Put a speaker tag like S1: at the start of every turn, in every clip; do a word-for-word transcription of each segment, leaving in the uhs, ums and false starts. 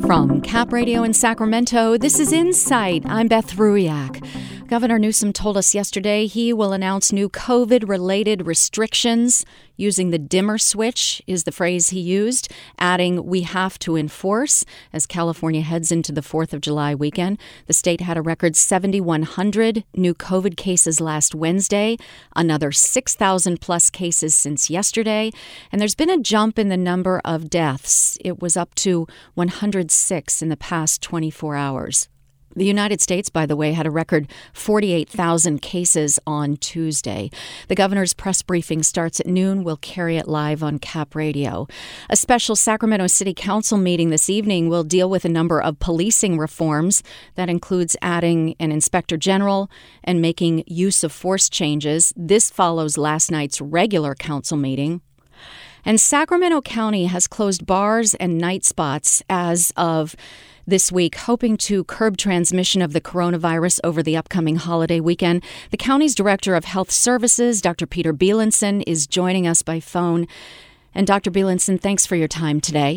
S1: From Cap Radio in Sacramento, this is Insight. I'm Beth Ruiak. Governor Newsom told us yesterday he will announce new COVID-related restrictions. Using the dimmer switch is the phrase he used, adding we have to enforce as California heads into the fourth of July weekend. The state had a record seven thousand one hundred new COVID cases last Wednesday, another six thousand plus cases since yesterday, and there's been a jump in the number of deaths. It was up to one hundred six in the past twenty-four hours. The United States, by the way, had a record forty-eight thousand cases on Tuesday. The governor's press briefing starts at noon. We'll carry it live on Cap Radio. A special Sacramento City Council meeting this evening will deal with a number of policing reforms. That includes adding an inspector general and making use of force changes. This follows last night's regular council meeting. And Sacramento County has closed bars and night spots as of this week, hoping to curb transmission of the coronavirus over the upcoming holiday weekend. The county's Director of Health Services, Doctor Peter Bielenson, is joining us by phone. And Doctor Bielenson, thanks for your time today.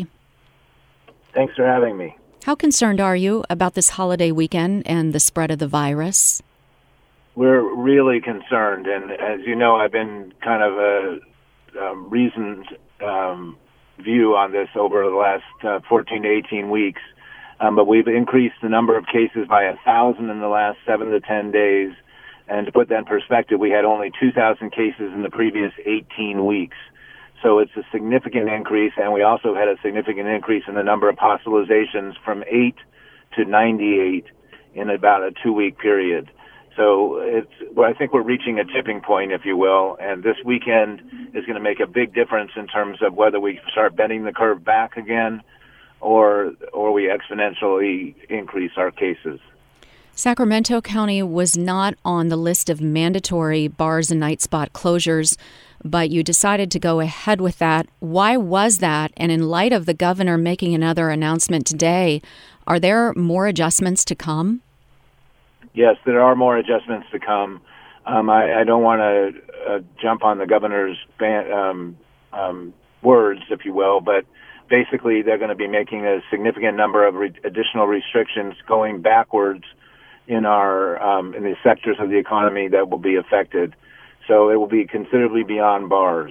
S2: Thanks for having me.
S1: How concerned are you about this holiday weekend and the spread of the virus?
S2: We're really concerned, and as you know, I've been kind of a um, reasoned um, view on this over the last uh, fourteen to eighteen weeks. Um, but we've increased the number of cases by a thousand in the last seven to ten days. And to put that in perspective, we had only two thousand cases in the previous eighteen weeks. So it's a significant increase, and we also had a significant increase in the number of hospitalizations from eight to ninety-eight in about a two-week period. So it's, well, I think we're reaching a tipping point, if you will, and this weekend is going to make a big difference in terms of whether we start bending the curve back again or or we exponentially increase our cases.
S1: Sacramento County was not on the list of mandatory bars and night spot closures, but you decided to go ahead with that. Why was that? And in light of the governor making another announcement today, are there more adjustments to come?
S2: Yes, there are more adjustments to come. Um, I, I don't want to uh, jump on the governor's ban- um, um, words, if you will, but basically they're going to be making a significant number of re- additional restrictions going backwards in our um, in the sectors of the economy that will be affected. So it will be considerably beyond bars.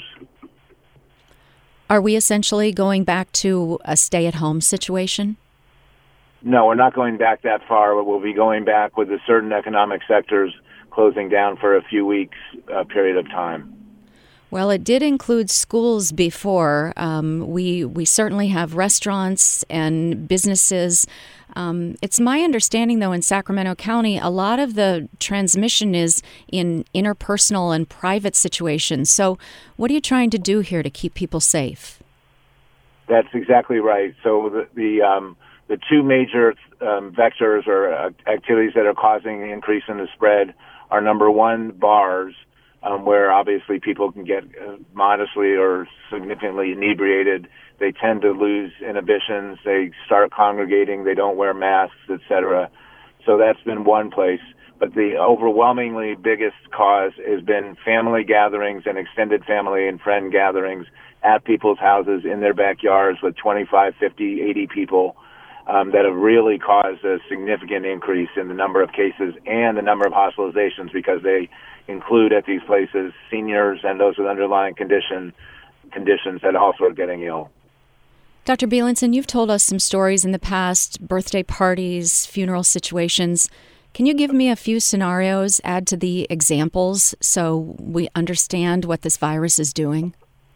S1: Are we essentially going back to a stay-at-home situation?
S2: No, we're not going back that far, but we'll be going back with the certain economic sectors closing down for a few weeks uh, period of time.
S1: Well, it did include schools before. Um, we we certainly have restaurants and businesses. Um, it's my understanding, though, in Sacramento County, a lot of the transmission is in interpersonal and private situations. So what are you trying to do here to keep people safe?
S2: That's exactly right. So the the, um, the two major um, vectors or uh, activities that are causing the increase in the spread are, number one, bars, Um, where obviously people can get uh, modestly or significantly inebriated. They tend to lose inhibitions. They start congregating. They don't wear masks, et cetera. So that's been one place. But the overwhelmingly biggest cause has been family gatherings and extended family and friend gatherings at people's houses in their backyards with twenty-five, fifty, eighty people um, that have really caused a significant increase in the number of cases and the number of hospitalizations, because they include at these places seniors and those with underlying condition conditions that also are getting ill.
S1: Doctor Bielenson, you've told us some stories in the past, birthday parties, funeral situations. Can you give me a few scenarios, add to the examples so we understand what this virus is doing?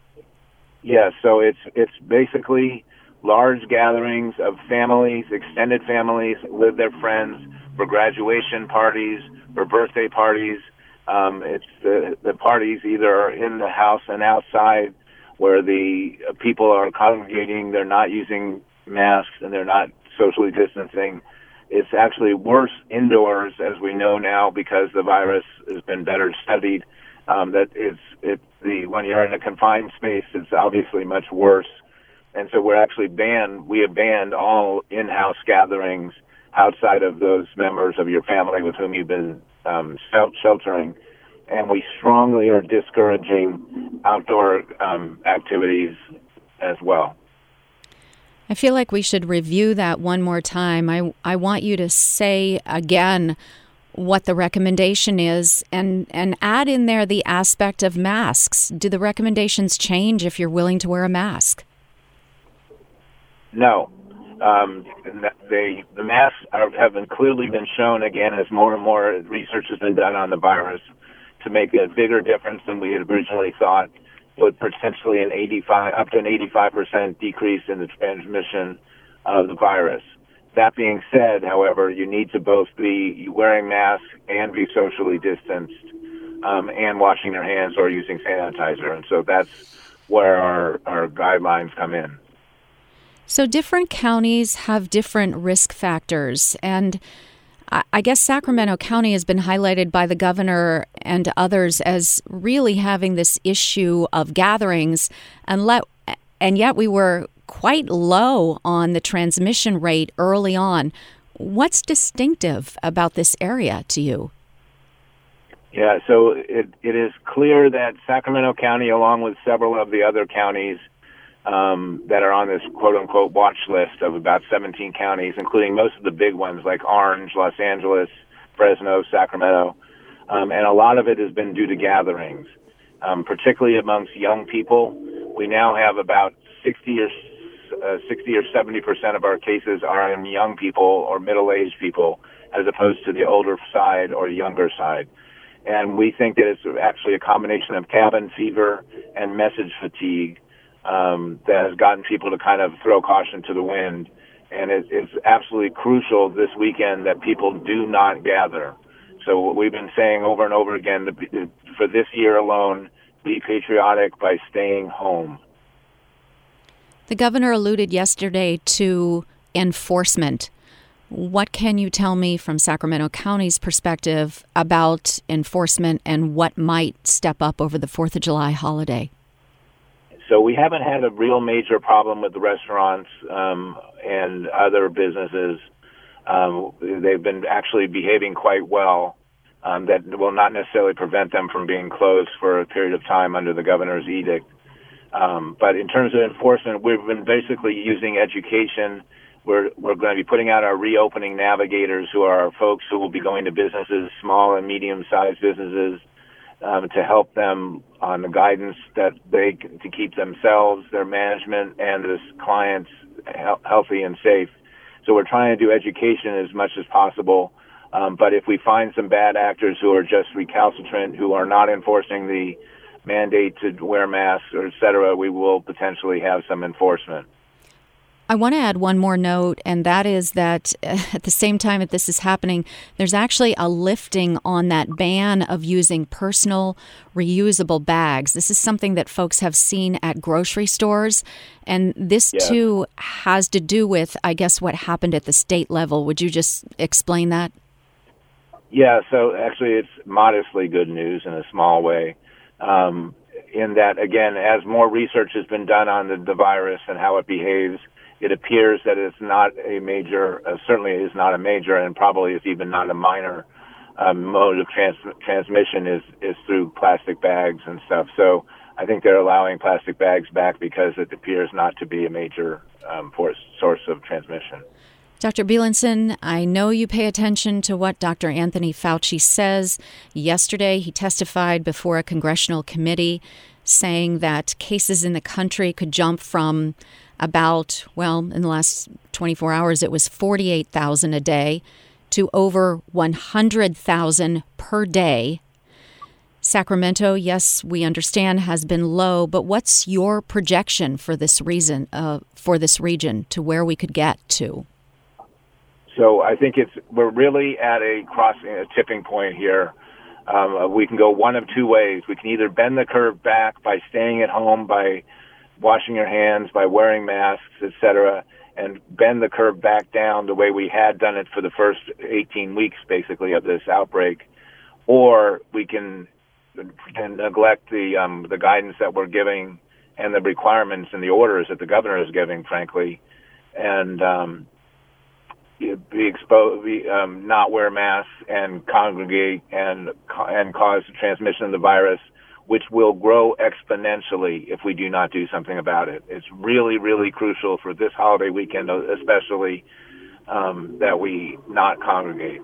S2: Yes, so it's it's basically large gatherings of families, extended families with their friends for graduation parties, for birthday parties. Um, it's the, the parties either are in the house and outside where the people are congregating, they're not using masks, and they're not socially distancing. It's actually worse indoors, as we know now, because the virus has been better studied. Um, that it's, it's the when you're in a confined space, it's obviously much worse. And so we're actually banned, we have banned all in-house gatherings outside of those members of your family with whom you've been um, sheltering. And we strongly are discouraging outdoor um, activities as well.
S1: I feel like we should review that one more time. I, I want you to say again what the recommendation is and, and add in there the aspect of masks. Do the recommendations change if you're willing to wear a mask?
S2: No. Um, they, the masks are, have been clearly been shown, again, as more and more research has been done on the virus, to make a bigger difference than we had originally thought, with potentially an eighty-five, up to an eighty-five percent decrease in the transmission of the virus. That being said, however, you need to both be wearing masks and be socially distanced, um, and washing your hands or using sanitizer. And so that's where our, our guidelines come in.
S1: So different counties have different risk factors, and I guess Sacramento County has been highlighted by the governor and others as really having this issue of gatherings, and let, and yet we were quite low on the transmission rate early on. What's distinctive about this area to you?
S2: Yeah, so it, it is clear that Sacramento County, along with several of the other counties um, that are on this quote-unquote watch list of about seventeen counties, including most of the big ones like Orange, Los Angeles, Fresno, Sacramento, um, and a lot of it has been due to gatherings, um, particularly amongst young people. We now have about sixty or uh, sixty or seventy percent of our cases are in young people or middle-aged people, as opposed to the older side or younger side. And we think that it's actually a combination of cabin fever and message fatigue um, that has gotten people to kind of throw caution to the wind. And it, it's absolutely crucial this weekend that people do not gather. So what we've been saying over and over again, to, for this year alone, be patriotic by staying home.
S1: The governor alluded yesterday to enforcement. What can you tell me from Sacramento County's perspective about enforcement and what might step up over the fourth of July holiday?
S2: So we haven't had a real major problem with the restaurants um, and other businesses. Um, they've been actually behaving quite well. Um, that will not necessarily prevent them from being closed for a period of time under the governor's edict. Um, but in terms of enforcement, we've been basically using education. We're, we're going to be putting out our reopening navigators, who are our folks who will be going to businesses, small and medium-sized businesses, um, to help them on the guidance that they to keep themselves, their management, and their clients he- healthy and safe. So we're trying to do education as much as possible. Um, but if we find some bad actors who are just recalcitrant, who are not enforcing the mandate to wear masks, or et cetera, we will potentially have some enforcement.
S1: I want to add one more note, and that is that at the same time that this is happening, there's actually a lifting on that ban of using personal reusable bags. This is something that folks have seen at grocery stores, and this
S2: yeah.
S1: too has to do with, I guess, what happened at the state level. Would you just explain that?
S2: Yeah, so actually it's modestly good news in a small way, um, in that, again, as more research has been done on the, the virus and how it behaves, it appears that it's not a major, uh, certainly is not a major, and probably is even not a minor um, mode of trans- transmission is, is through plastic bags and stuff. So I think they're allowing plastic bags back because it appears not to be a major um, force, source of transmission.
S1: Doctor Beilenson, I know you pay attention to what Doctor Anthony Fauci says. Yesterday, he testified before a congressional committee saying that cases in the country could jump from about, well, in the last twenty-four hours, it was forty-eight thousand a day to over one hundred thousand per day. Sacramento, yes, we understand, has been low, but what's your projection for this reason, uh, for this region, to where we could get to?
S2: So I think it's we're really at a crossing, a tipping point here. Um, we can go one of two ways. We can either bend the curve back by staying at home, by washing your hands, by wearing masks, et cetera, and bend the curve back down the way we had done it for the first eighteen weeks, basically, of this outbreak. Or we can, can neglect the um, the guidance that we're giving and the requirements and the orders that the governor is giving, frankly, and um, be exposed, be, um, not wear masks and congregate and and cause the transmission of the virus, which will grow exponentially if we do not do something about it. It's really, really crucial for this holiday weekend, especially, um, that we not congregate.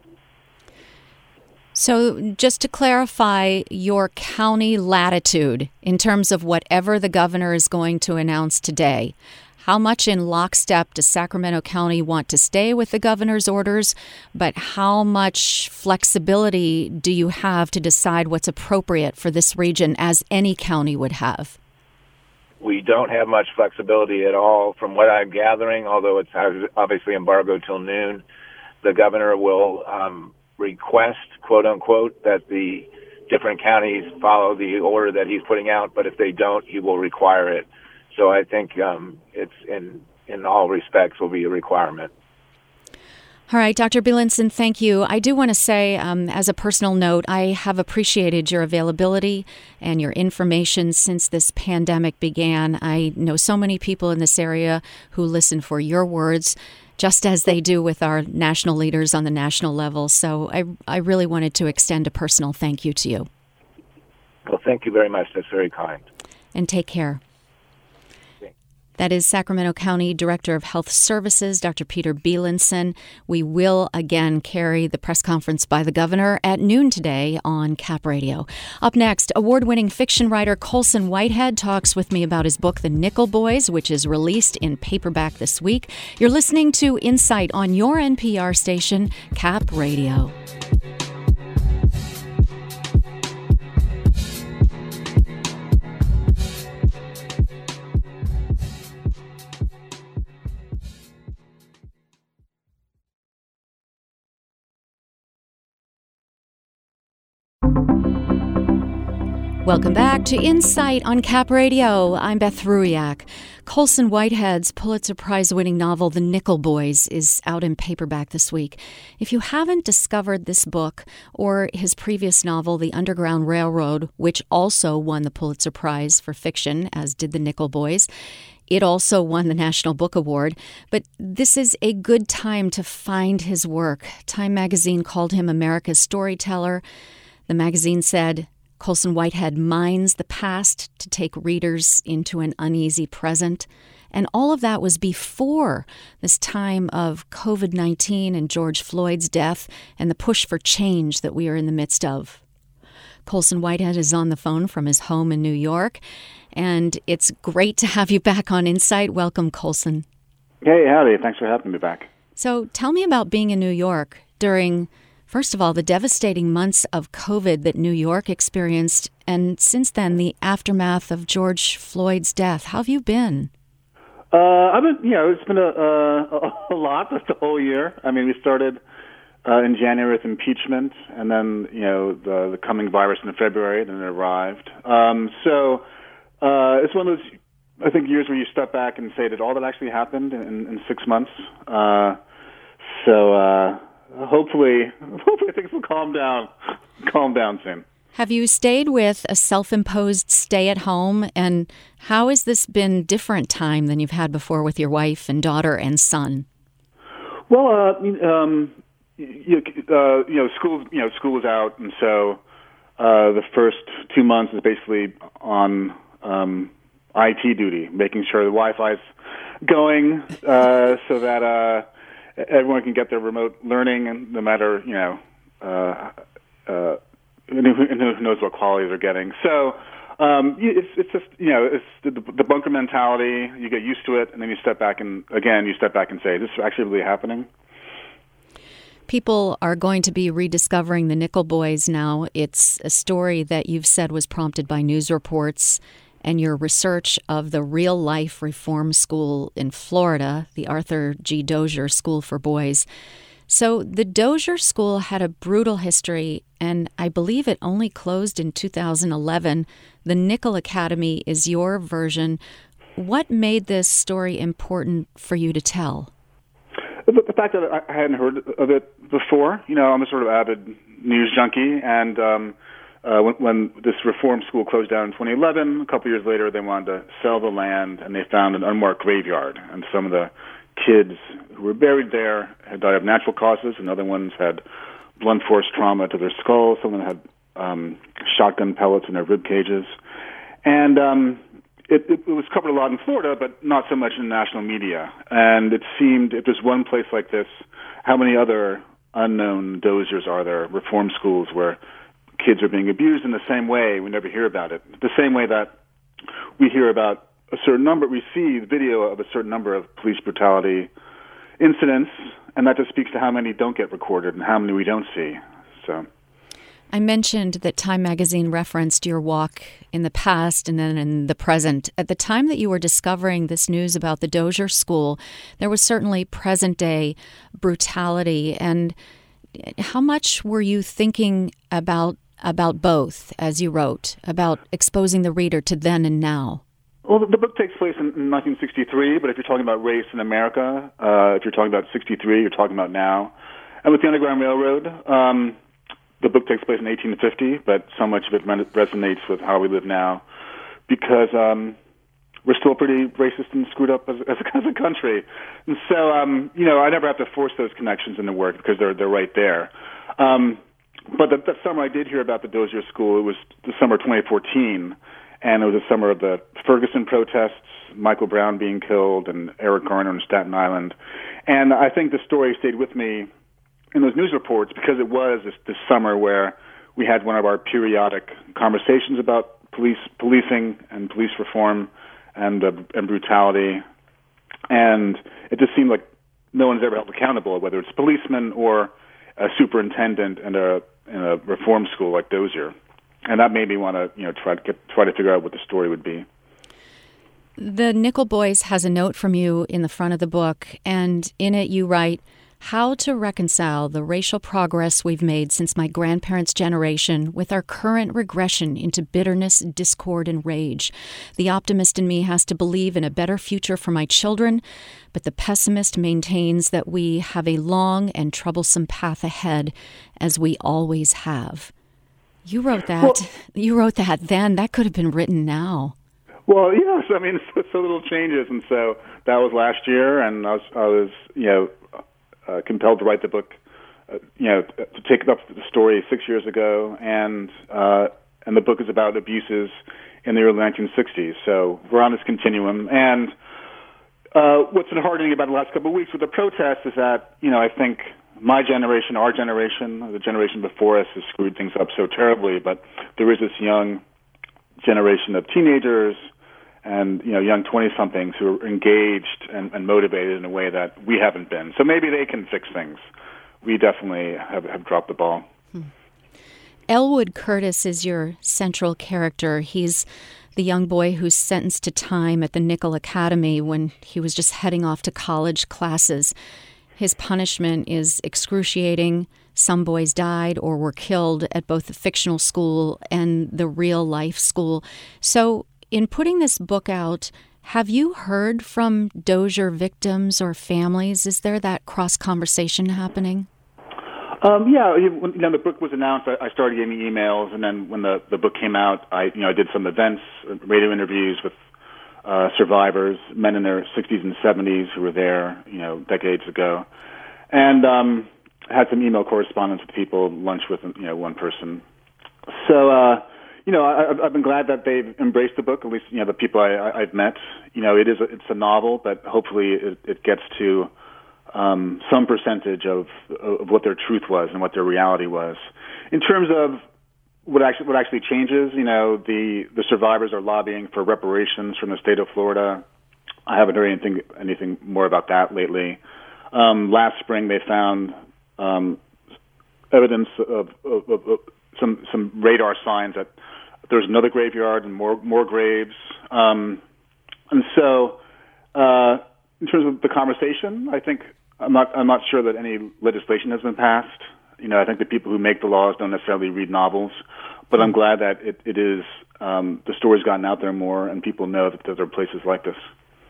S1: So just to clarify your county latitude in terms of whatever the governor is going to announce today, how much in lockstep does Sacramento County want to stay with the governor's orders, but how much flexibility do you have to decide what's appropriate for this region, as any county would have?
S2: We don't have much flexibility at all. From what I'm gathering, although it's obviously embargoed till noon, the governor will um, request, quote unquote, that the different counties follow the order that he's putting out, but if they don't, he will require it. So I think um, it's in in all respects will be a requirement.
S1: All right, Doctor Bielenson, thank you. I do want to say, um, as a personal note, I have appreciated your availability and your information since this pandemic began. I know so many people in this area who listen for your words, just as they do with our national leaders on the national level. So I, I really wanted to extend a personal thank you to you.
S2: Well, thank you very much. That's very kind.
S1: And take care. That is Sacramento County Director of Health Services, Doctor Peter Bielenson. We will again carry the press conference by the governor at noon today on Cap Radio. Up next, award-winning fiction writer Colson Whitehead talks with me about his book, The Nickel Boys, which is released in paperback this week. You're listening to Insight on your N P R station, Cap Radio. Welcome back to Insight on Cap Radio. I'm Beth Ruiak. Colson Whitehead's Pulitzer Prize-winning novel, The Nickel Boys, is out in paperback this week. If you haven't discovered this book or his previous novel, The Underground Railroad, which also won the Pulitzer Prize for fiction, as did The Nickel Boys, it also won the National Book Award. But this is a good time to find his work. Time magazine called him America's storyteller. The magazine said, Colson Whitehead mines the past to take readers into an uneasy present. And all of that was before this time of covid nineteen and George Floyd's death and the push for change that we are in the midst of. Colson Whitehead is on the phone from his home in New York, and it's great to have you back on Insight. Welcome, Colson.
S3: Hey, howdy. Thanks for having me back.
S1: So tell me about being in New York during, first of all, the devastating months of COVID that New York experienced, and since then, the aftermath of George Floyd's death. How have you been?
S3: Uh, I've been, you know, it's been a, a, a lot the whole year. I mean, we started uh, in January with impeachment, and then, you know, the, the coming virus in February, then it arrived. Um, so uh, it's one of those, I think, years where you step back and say, did all that actually happen in, in six months? Uh, so, uh, Hopefully, hopefully things will calm down, calm down soon.
S1: Have you stayed with a self-imposed stay-at-home, and how has this been different time than you've had before with your wife and daughter and son?
S3: Well, uh, um, you, uh, you know, school, you know, school is out, and so uh, the first two months is basically on um, I T duty, making sure the Wi-Fi is going uh, so that. Uh, Everyone can get their remote learning, and no matter, you know, uh, uh, and who knows what quality they're getting. So um, it's it's just, you know, it's the, the bunker mentality. You get used to it, and then you step back and again you step back and say, "Is this actually really happening?"
S1: People are going to be rediscovering the Nickel Boys now. It's a story that you've said was prompted by news reports and your research of the real-life reform school in Florida, the Arthur G. Dozier School for Boys. So the Dozier School had a brutal history, and I believe it only closed in two thousand eleven. The Nickel Academy is your version. What made this story important for you to tell?
S3: The, the fact that I hadn't heard of it before. You know, I'm a sort of avid news junkie, and um, Uh, when, when this reform school closed down in twenty eleven, a couple years later, they wanted to sell the land, and they found an unmarked graveyard. And some of the kids who were buried there had died of natural causes, and other ones had blunt force trauma to their skulls. Some of them had um, shotgun pellets in their rib cages. And um, it, it, it was covered a lot in Florida, but not so much in national media. And it seemed, if there's one place like this, how many other unknown dozers are there, reform schools where kids are being abused in the same way? We never hear about it. The same way that we hear about a certain number, we see the video of a certain number of police brutality incidents, and that just speaks to how many don't get recorded and how many we don't see. So,
S1: I mentioned that Time magazine referenced your walk in the past and then in the present. At the time that you were discovering this news about the Dozier School, there was certainly present-day brutality. And how much were you thinking about about both as you wrote, about exposing the reader to then and now?
S3: Well, the book takes place in nineteen sixty-three, but if you're talking about race in America, uh, if you're talking about sixty-three, you're talking about now. And with the Underground Railroad, um, the book takes place in eighteen fifty, but so much of it resonates with how we live now because um, we're still pretty racist and screwed up as, as, a, as a country. And so, um, you know, I never have to force those connections into work because they're they're right there. Um, but that, that summer I did hear about the Dozier School. It was the summer of twenty fourteen. And it was the summer of the Ferguson protests, Michael Brown being killed, and Eric Garner in Staten Island. And I think the story stayed with me in those news reports because it was this, this summer where we had one of our periodic conversations about police policing and police reform and uh, and brutality. And it just seemed like no one's ever held accountable, whether it's policemen or a superintendent in a, in a reform school like Dozier. And that made me want to, you know, try to get, try to figure out what the story would be.
S1: The Nickel Boys has a note from you in the front of the book, and in it you write, "How to reconcile the racial progress we've made since my grandparents' generation with our current regression into bitterness, discord, and rage. The optimist in me has to believe in a better future for my children, but the pessimist maintains that we have a long and troublesome path ahead, as we always have." You wrote that. Well, you wrote that then. That could have been written now.
S3: Well, yes. I mean, so, so little changes, and so that was last year, and I was, I was, you know, uh, compelled to write the book, uh, you know, to take up the story six years ago, and uh, and the book is about abuses in the early nineteen sixties. So we're on this continuum, and uh, what's been hardening about the last couple of weeks with the protests is that, you know, I think my generation, our generation, the generation before us has screwed things up so terribly, but there is this young generation of teenagers and, you know, young twenty-somethings who are engaged and, and motivated in a way that we haven't been. So maybe they can fix things. We definitely have, have dropped the ball.
S1: Hmm. Elwood Curtis is your central character. He's the young boy who's sentenced to time at the Nickel Academy when he was just heading off to college classes. His punishment is excruciating. Some boys died or were killed at both the fictional school and the real-life school. So in putting this book out, have you heard from Dozier victims or families? Is there that cross-conversation happening?
S3: Um, yeah, when you know, the book was announced, I, I started getting emails, and then when the, the book came out, I you know I did some events, radio interviews with Uh, survivors, men in their sixties and seventies who were there, you know, decades ago, and um, had some email correspondence with people, lunch with, you know, one person. So, uh, you know, I, I've been glad that they've embraced the book. At least, you know, the people I, I, I've met. You know, it is a, it's a novel, but hopefully it, it gets to um, some percentage of of what their truth was and what their reality was. In terms of What actually, what actually changes, you know, the, the survivors are lobbying for reparations from the state of Florida. I haven't heard anything anything more about that lately. Um, last spring, they found um, evidence of, of, of, of some some radar signs that there's another graveyard and more more graves. Um, and so, uh, in terms of the conversation, I think I'm not I'm not sure that any legislation has been passed. You know, I think the people who make the laws don't necessarily read novels, but I'm glad that it, it is, um, the story's gotten out there more and people know that there are places like this.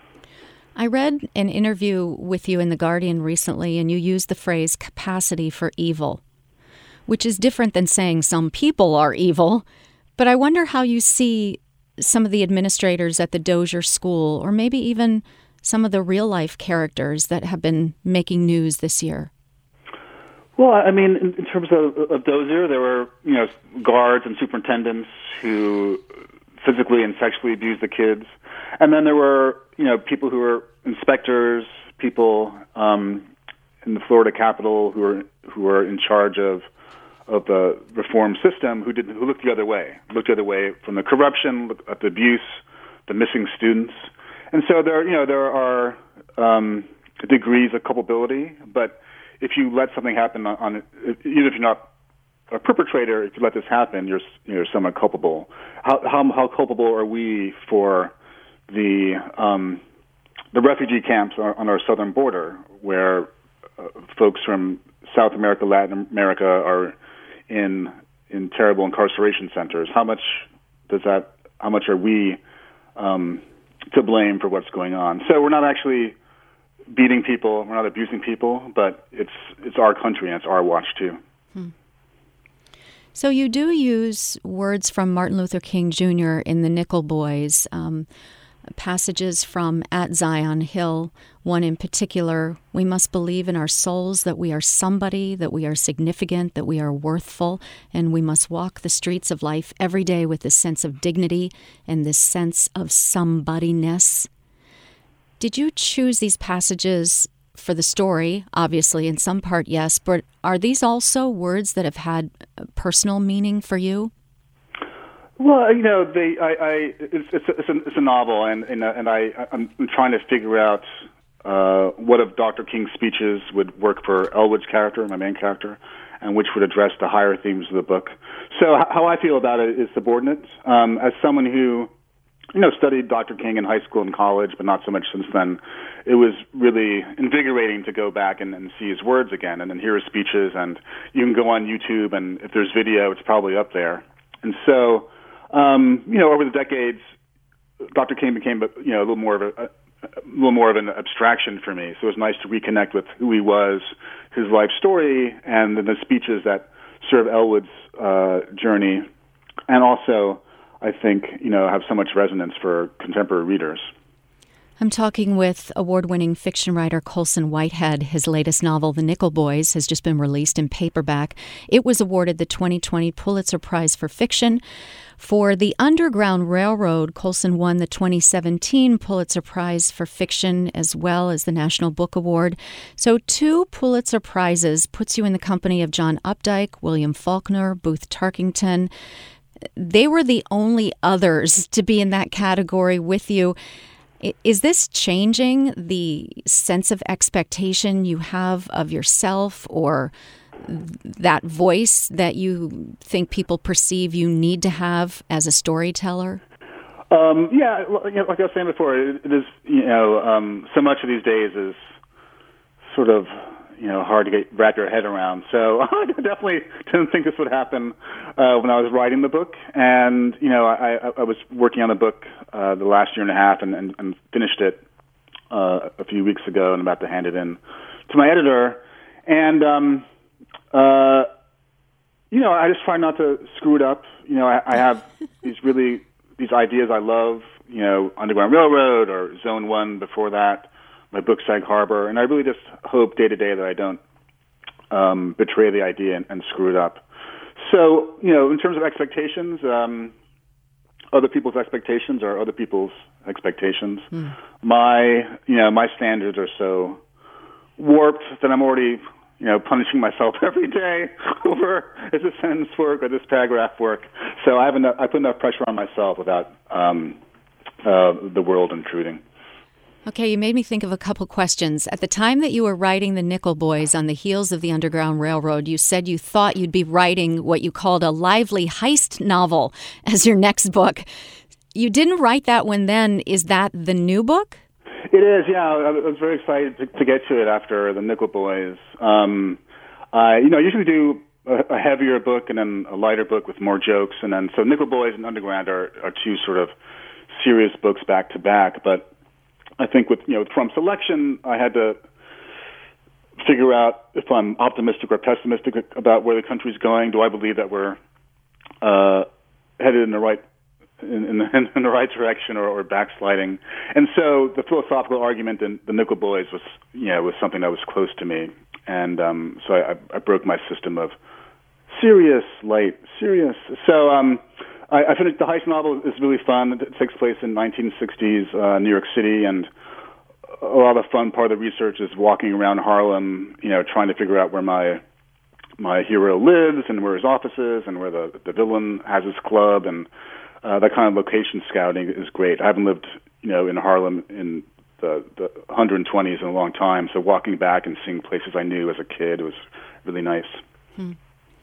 S1: I read an interview with you in The Guardian recently, and you used the phrase capacity for evil, which is different than saying some people are evil. But I wonder how you see some of the administrators at the Dozier School, or maybe even some of the real-life characters that have been making news this year.
S3: Well, I mean, in, in terms of, of Dozier, there were, you know, guards and superintendents who physically and sexually abused the kids. And then there were, you know, people who were inspectors, people um, in the Florida Capitol who were who were in charge of of the reform system who didn't who looked the other way, looked the other way from the corruption, looked at the abuse, the missing students. And so there, you know, there are um, degrees of culpability, but if you let something happen on, on even if you're not a perpetrator, if you let this happen, you're you're somewhat culpable. How how, how culpable are we for the um, the refugee camps on, on our southern border, where uh, folks from South America, Latin America are in in terrible incarceration centers? How much does that? How much are we um, to blame for what's going on? So we're not actually beating people, we're not abusing people, but it's it's our country and it's our watch too.
S1: Hmm. So you do use words from Martin Luther King Junior in the Nickel Boys, um, passages from At Zion Hill, one in particular: we must believe in our souls that we are somebody, that we are significant, that we are worthful, and we must walk the streets of life every day with this sense of dignity and this sense of somebodyness. Did you choose these passages for the story? Obviously, in some part, yes, but are these also words that have had personal meaning for you?
S3: Well, you know, they, I, I, it's, it's, a, it's, a, it's a novel, and and, and I, I'm trying to figure out uh, what of Doctor King's speeches would work for Elwood's character, my main character, and which would address the higher themes of the book. So how I feel about it is subordinate. Um, as someone who you know, studied Doctor King in high school and college, but not so much since then, it was really invigorating to go back and, and see his words again and then hear his speeches. And you can go on YouTube, and if there's video, it's probably up there. And so, um, you know, over the decades, Doctor King became, you know, a little more of a, a little more of an abstraction for me. So it was nice to reconnect with who he was, his life story, and then the speeches that serve Elwood's uh, journey, and also, I think, you know, have so much resonance for contemporary readers.
S1: I'm talking with award-winning fiction writer Colson Whitehead. His latest novel, The Nickel Boys, has just been released in paperback. It was awarded the twenty twenty Pulitzer Prize for Fiction. For The Underground Railroad, Colson won the twenty seventeen Pulitzer Prize for Fiction as well as the National Book Award. So two Pulitzer Prizes puts you in the company of John Updike, William Faulkner, Booth Tarkington. They were the only others to be in that category with you. Is this changing the sense of expectation you have of yourself, or that voice that you think people perceive you need to have as a storyteller?
S3: Um, yeah, you know, like I was saying before, it, it is, you know, um, so much of these days is sort of, you know, hard to get wrap your head around. So I definitely didn't think this would happen uh, when I was writing the book. And, you know, I, I, I was working on the book uh, the last year and a half and, and, and finished it uh, a few weeks ago and about to hand it in to my editor. And, um, uh, you know, I just try not to screw it up. You know, I, I have these really, these ideas I love, you know, Underground Railroad or Zone one before that, my book Sag Harbor, and I really just hope day to day that I don't um, betray the idea and, and screw it up. So, you know, in terms of expectations, um, other people's expectations are other people's expectations. Mm. My, you know, my standards are so warped that I'm already, you know, punishing myself every day over is this sentence work or this paragraph work. So I have enough, I put enough pressure on myself without um, uh, the world intruding.
S1: Okay, you made me think of a couple questions. At the time that you were writing The Nickel Boys on the heels of the Underground Railroad, you said you thought you'd be writing what you called a lively heist novel as your next book. You didn't write that one then. Is that the new book?
S3: It is, yeah. I was very excited to, to get to it after The Nickel Boys. Um, I, you know, I usually do a, a heavier book and then a lighter book with more jokes. And then, so Nickel Boys and Underground are, are two sort of serious books back to back. But I think with, you know, from selection, I had to figure out if I'm optimistic or pessimistic about where the country's going. Do I believe that we're uh, headed in the right in, in, the, in the right direction or, or backsliding? And so the philosophical argument in The Nickel Boys was, you know, was something that was close to me. and um, so I, I broke my system of serious, light, serious. So um, I, I finished the heist novel. Is really fun. It takes place in nineteen sixties uh, New York City, and a lot of the fun part of the research is walking around Harlem, you know, trying to figure out where my my hero lives and where his office is and where the the villain has his club, and uh, that kind of location scouting is great. I haven't lived, you know, in Harlem in the the one hundred twenties in a long time, so walking back and seeing places I knew as a kid was really nice.
S1: Hmm.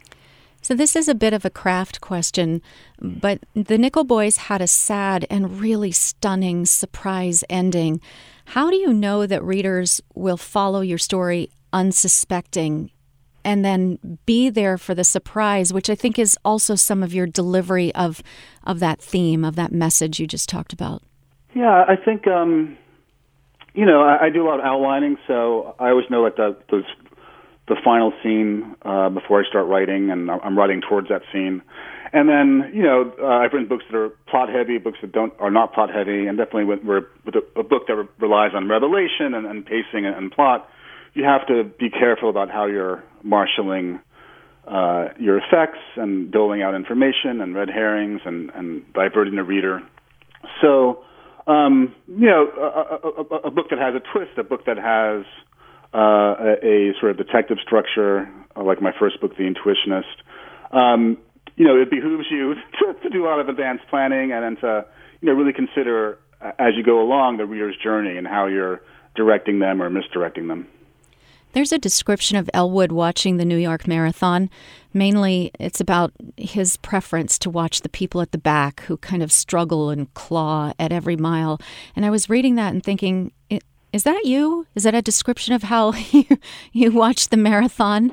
S1: So this is a bit of a craft question, but the Nickel Boys had a sad and really stunning surprise ending. How do you know that readers will follow your story unsuspecting and then be there for the surprise, which I think is also some of your delivery of of that theme, of that message you just talked about?
S3: Yeah, I think, um, you know, I, I do a lot of outlining, so I always know like the, those the final scene uh, before I start writing, and I'm writing towards that scene. And then, you know, uh, I've written books that are plot heavy, books that don't are not plot heavy, and definitely with, with a, a book that re- relies on revelation and, and pacing and, and plot, you have to be careful about how you're marshaling uh, your effects and doling out information and red herrings and, and diverting the reader. So, um, you know, a, a, a, a book that has a twist, a book that has Uh, a, a sort of detective structure, uh, like my first book, The Intuitionist. Um, you know, it behooves you to, to do a lot of advanced planning and then to, you know, really consider uh, as you go along the reader's journey and how you're directing them or misdirecting them.
S1: There's a description of Elwood watching the New York Marathon. Mainly, it's about his preference to watch the people at the back who kind of struggle and claw at every mile. And I was reading that and thinking, it, is that you? Is that a description of how you, you watch the marathon?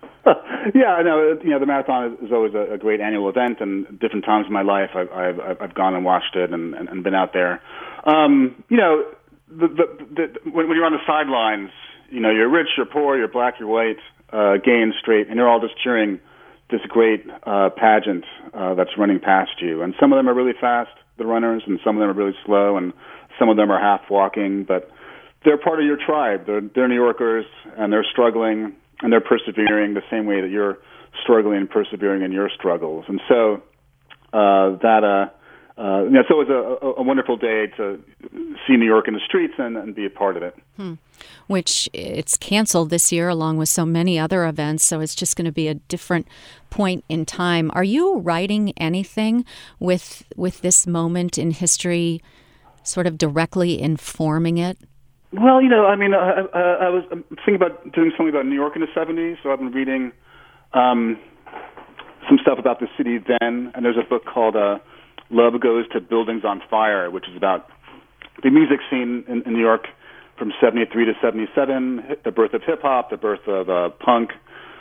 S3: Yeah, I know. You know, the marathon is, is always a, a great annual event, and different times in my life, I've I've, I've gone and watched it and, and, and been out there. Um, you know, the, the, the, when, when you're on the sidelines, you know, you're rich, you're poor, you're black, you're white, uh, gay and straight, and you're all just cheering this great uh, pageant uh, that's running past you. And some of them are really fast, the runners, and some of them are really slow, and some of them are half walking, but they're part of your tribe. They're, they're New Yorkers, and they're struggling, and they're persevering the same way that you're struggling and persevering in your struggles. And so uh, that, uh, uh, you know, so it was a, a wonderful day to see New York in the streets and, and be a part of it.
S1: Hmm. Which it's canceled this year along with so many other events, so it's just going to be a different point in time. Are you writing anything with with this moment in history sort of directly informing it?
S3: Well, you know, I mean, I, I, I was thinking about doing something about New York in the seventies, so I've been reading um, some stuff about the city then, and there's a book called uh, Love Goes to Buildings on Fire, which is about the music scene in, in New York from seventy-three to seventy-seven, the birth of hip-hop, the birth of uh, punk,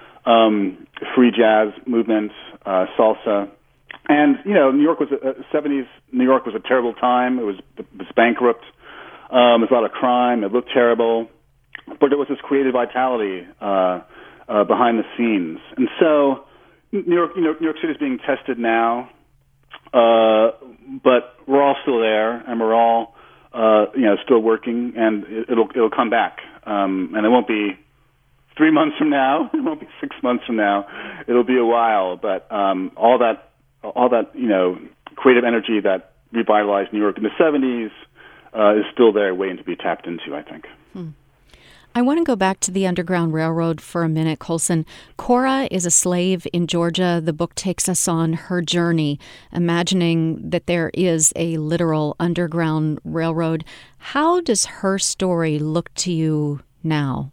S3: um, free jazz movement, uh, salsa. And, you know, New York was, a, uh, seventies New York was a terrible time. It was, it was bankrupt. Um, there was a lot of crime. It looked terrible, but there was this creative vitality uh, uh, behind the scenes. And so, New York, you know, New York City is being tested now, uh, but we're all still there, and we're all, uh, you know, still working, and it, it'll it'll come back. Um, and it won't be three months from now. It won't be six months from now. It'll be a while, but um, all that, all that, you know, creative energy that revitalized New York in the seventies. Uh, is still there waiting to be tapped into, I think.
S1: Hmm. I want to go back to the Underground Railroad for a minute, Colson. Cora is a slave in Georgia. The book takes us on her journey, imagining that there is a literal Underground Railroad. How does her story look to you now?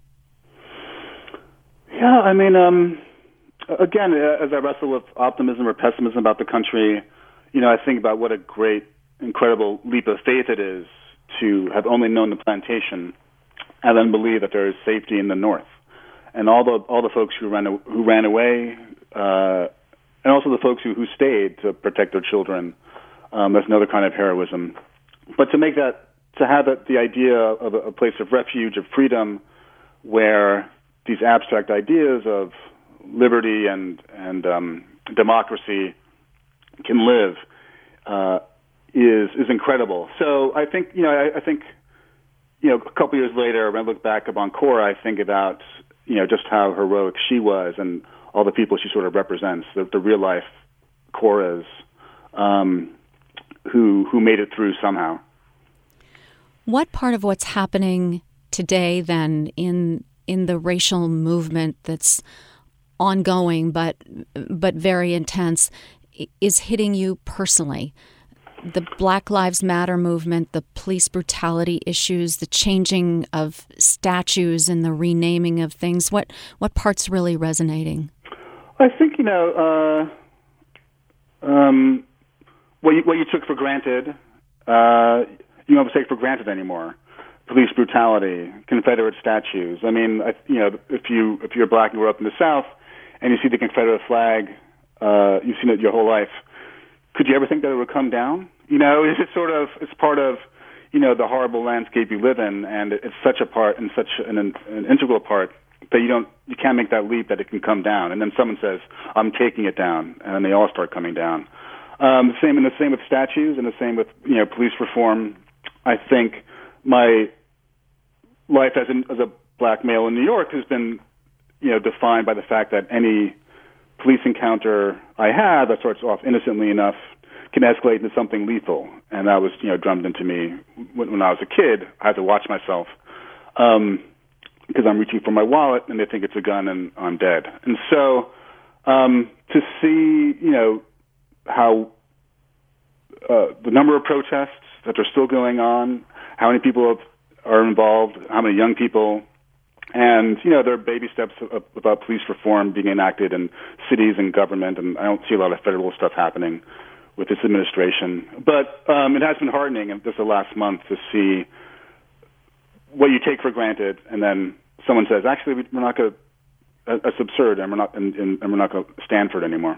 S3: Yeah, I mean, um, again, as I wrestle with optimism or pessimism about the country, you know, I think about what a great, incredible leap of faith it is to have only known the plantation and then believe that there is safety in the north, and all the all the folks who ran who ran away, uh, and also the folks who, who stayed to protect their children. Um, that's another kind of heroism. But to make that, to have it, the idea of a, a place of refuge, of freedom, where these abstract ideas of liberty and and um, democracy can live. Uh, is is incredible. So I think, you know, I, I think, you know, a couple years later, when I look back upon Cora, I think about you know, just how heroic she was and all the people she sort of represents, the, the real life Coras, um, who who made it through somehow.
S1: What part of what's happening today, then, in in the racial movement that's ongoing but but very intense, is hitting you personally? The Black Lives Matter movement, the police brutality issues, the changing of statues and the renaming of things. What what part's really resonating?
S3: I think, you know, uh, um, what you, what you took for granted, uh, you don't take for granted anymore. Police brutality, Confederate statues. I mean, I, you know, if you if you're black and grew up in the South, and you see the Confederate flag, uh, you've seen it your whole life. Could you ever think that it would come down? You know, it's sort of it's part of, you know, the horrible landscape you live in, and it's such a part and such an, an integral part that you don't you can't make that leap that it can come down. And then someone says, "I'm taking it down," and then they all start coming down. Um, the same and the same with statues, and the same with, you know, police reform. I think my life as, an, as a black male in New York has been, you know, defined by the fact that any police encounter I have that starts off innocently enough can escalate into something lethal. And that was, you know, drummed into me when, when I was a kid. I had to watch myself um, because I'm reaching for my wallet and they think it's a gun and I'm dead. And so um, to see, you know, how uh, the number of protests that are still going on, how many people are involved, how many young people, and, you know, there are baby steps about police reform being enacted in cities and government, and I don't see a lot of federal stuff happening with this administration. But um, it has been heartening in just the last month to see what you take for granted, and then someone says, actually, we're not going to, that's absurd, and we're not, and, and we're not going to stand for it anymore.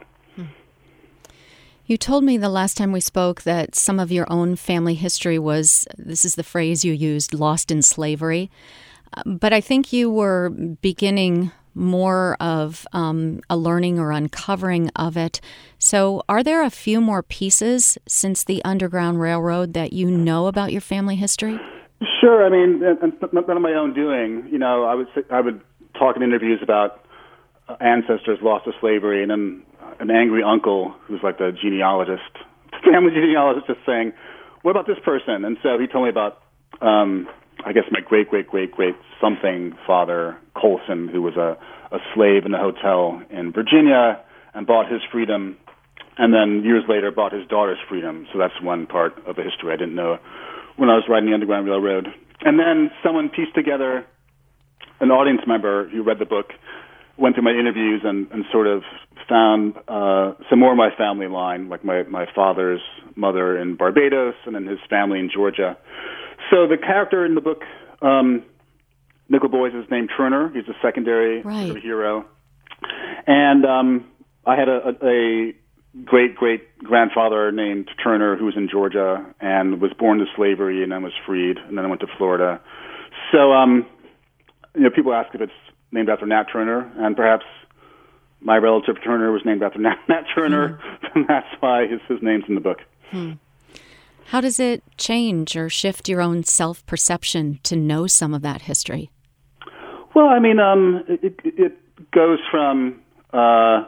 S1: You told me the last time we spoke that some of your own family history was, this is the phrase you used, lost in slavery. But I think you were beginning more of um, a learning or uncovering of it. So are there a few more pieces since the Underground Railroad that you know about your family history?
S3: Sure. I mean, and none of my own doing. You know, I would I would talk in interviews about ancestors lost to slavery, and then an angry uncle who's like the genealogist, family genealogist, just saying, "What about this person?" And so he told me about, um, I guess, my great great great great something father Colson, who was a, a slave in a hotel in Virginia and bought his freedom, and then years later bought his daughter's freedom. So that's one part of the history I didn't know when I was riding the Underground Railroad. And then someone pieced together, an audience member who read the book, went through my interviews and, and sort of found uh, some more of my family line, like my, my father's mother in Barbados and then his family in Georgia. So the character in the book, um, Nickel Boys, is named Turner. He's a secondary
S1: right.
S3: sort of hero. And um, I had a, a, a great-great-grandfather named Turner who was in Georgia and was born to slavery and then was freed, and then I went to Florida. So, um, you know, people ask if it's named after Nat Turner, and perhaps my relative Turner was named after Nat, Nat Turner, hmm. and that's why his, his name's in the book.
S1: Hmm. How does it change or shift your own self-perception to know some of that history?
S3: Well, I mean, um, it, it goes from, uh,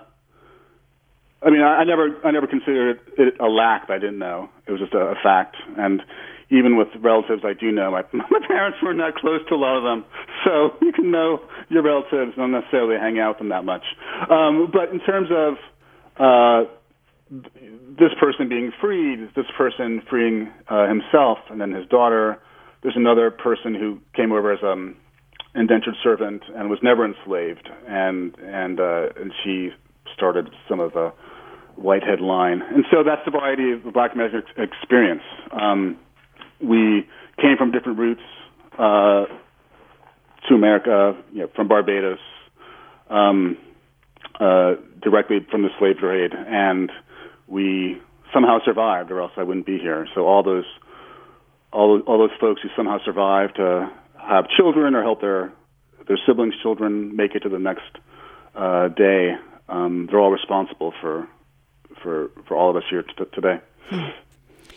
S3: I mean, I, I never I never considered it a lack that I didn't know. It was just a, a fact. And even with relatives I do know, my, my parents were not close to a lot of them. So you can know your relatives, not necessarily hang out with them that much. Um, but in terms of uh, this person being freed, this person freeing uh, himself and then his daughter, there's another person who came over as an indentured servant and was never enslaved, and and uh, and she started some of the Whitehead line. And so that's the variety of the Black American experience. Um, we came from different roots uh, to America, you know, from Barbados, um, uh, directly from the slave trade, and we somehow survived, or else I wouldn't be here. So all those, all all those folks who somehow survived to have children or help their their siblings' children make it to the next uh, day, um, they're all responsible for for for all of us here t- today.
S1: Hmm.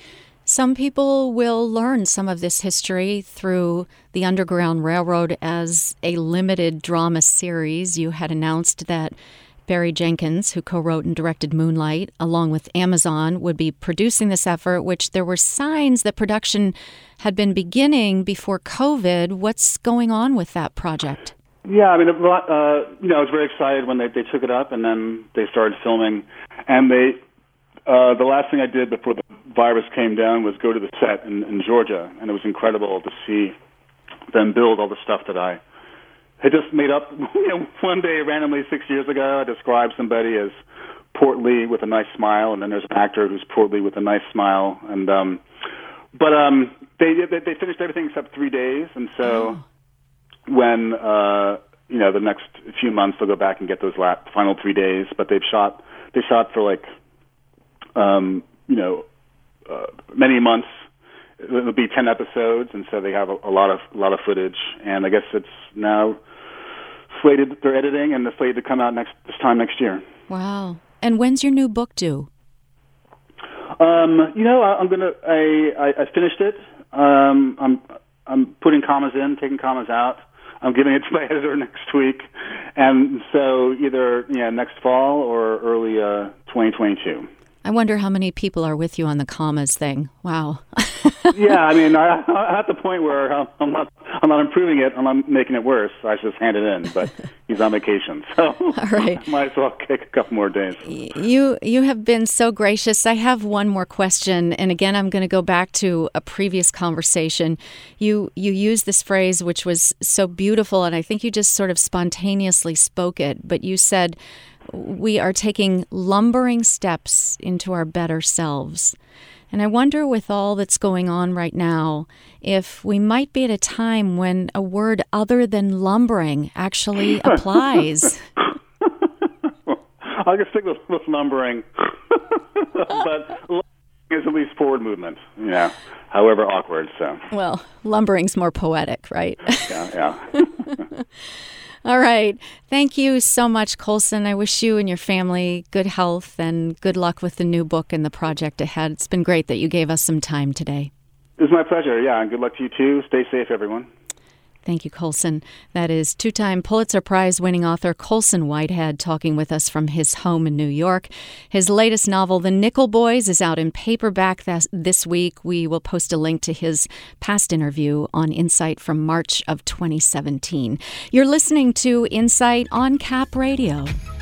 S1: Some people will learn some of this history through the Underground Railroad as a limited drama series. You had announced that Barry Jenkins, who co-wrote and directed Moonlight, along with Amazon, would be producing this effort, which there were signs that production had been beginning before COVID. What's going on with that project?
S3: Yeah, I mean, uh, you know, I was very excited when they, they took it up, and then they started filming. And they, uh, the last thing I did before the virus came down was go to the set in, in Georgia, and it was incredible to see them build all the stuff that I had just made up. You know, one day, randomly, six years ago, I described somebody as portly with a nice smile, and then there's an actor who's portly with a nice smile. And um, but um, they, they they finished everything except three days, and so oh. when uh, you know the next few months they'll go back and get those last, final three days. But they've shot they shot for like um, you know uh, many months. It'll be ten episodes, and so they have a, a lot of a lot of footage. And I guess it's now slated. They're editing, and they're slated to come out next this time next year.
S1: Wow! And when's your new book due?
S3: Um, you know, I, I'm gonna. I, I I finished it. Um, I'm I'm putting commas in, taking commas out. I'm giving it to my editor next week, and so either yeah next fall or early uh, twenty twenty-two.
S1: I wonder how many people are with you on the commas thing. Wow.
S3: Yeah, I mean, I, I'm at the point where I'm not, I'm not improving it, I'm not making it worse. I just hand it in, but he's on vacation, so
S1: all right.
S3: Might as well take a couple more days.
S1: You you have been so gracious. I have one more question, and again, I'm going to go back to a previous conversation. You you used this phrase, which was so beautiful, and I think you just sort of spontaneously spoke it, but you said, we are taking lumbering steps into our better selves. And I wonder, with all that's going on right now, if we might be at a time when a word other than lumbering actually applies.
S3: I'll just stick with, with lumbering. But lumbering is at least forward movement, yeah, however awkward. So.
S1: Well, lumbering's more poetic, right?
S3: Yeah, yeah.
S1: All right. Thank you so much, Colson. I wish you and your family good health and good luck with the new book and the project ahead. It's been great that you gave us some time today.
S3: It was my pleasure, yeah, and good luck to you too. Stay safe, everyone.
S1: Thank you, Colson. That is two-time Pulitzer Prize-winning author Colson Whitehead talking with us from his home in New York. His latest novel, The Nickel Boys, is out in paperback this week. We will post a link to his past interview on Insight from March of twenty seventeen. You're listening to Insight on Cap Radio.